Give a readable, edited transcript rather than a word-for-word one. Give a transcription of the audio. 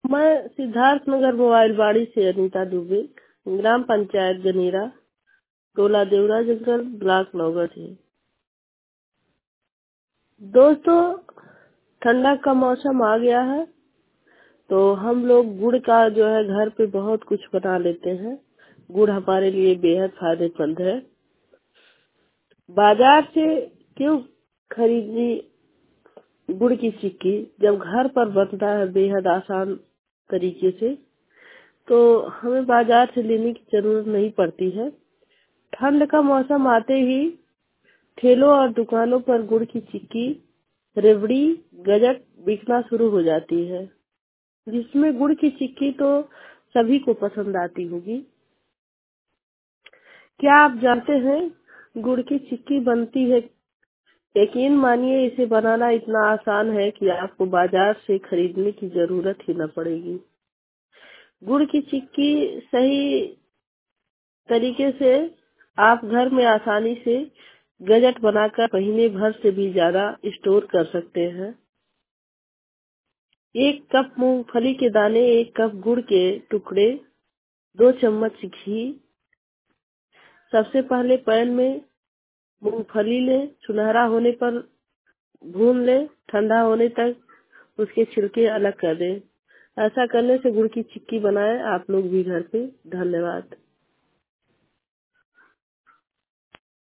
मैं सिद्धार्थ नगर मोबाइल बाड़ी से अनीता दुबे, ग्राम पंचायत गनीरा, टोला देवरा जंगल, ब्लॉक नौगढ़ है। दोस्तों, ठंडा का मौसम आ गया है तो हम लोग गुड़ का जो है घर पे बहुत कुछ बना लेते हैं। गुड़ हमारे लिए बेहद फायदेमंद है। बाजार से क्यों खरीदनी गुड़ की चिक्की, जब घर पर बनता है बेहद आसान तरीके से, तो हमें बाजार से लेने की जरूरत नहीं पड़ती है। ठंड का मौसम आते ही ठेलों और दुकानों पर गुड़ की चिक्की, रेवड़ी, गजक बिकना शुरू हो जाती है, जिसमें गुड़ की चिक्की तो सभी को पसंद आती होगी। क्या आप जानते हैं गुड़ की चिक्की बनती है? यकीन मानिए, इसे बनाना इतना आसान है कि आपको बाजार से खरीदने की जरूरत ही न पड़ेगी। गुड़ की चिक्की सही तरीके से आप घर में आसानी से गजट बनाकर महीने भर से भी ज्यादा स्टोर कर सकते हैं। 1 कप मूंगफली के दाने, 1 कप गुड़ के टुकड़े, 2 चम्मच घी। सबसे पहले पैन में मूंगफली लें, सुनहरा होने पर भून लें, ठंडा होने तक उसके छिलके अलग कर दें। ऐसा करने से गुड़ की चिक्की बनाएं आप लोग भी घर पे। धन्यवाद।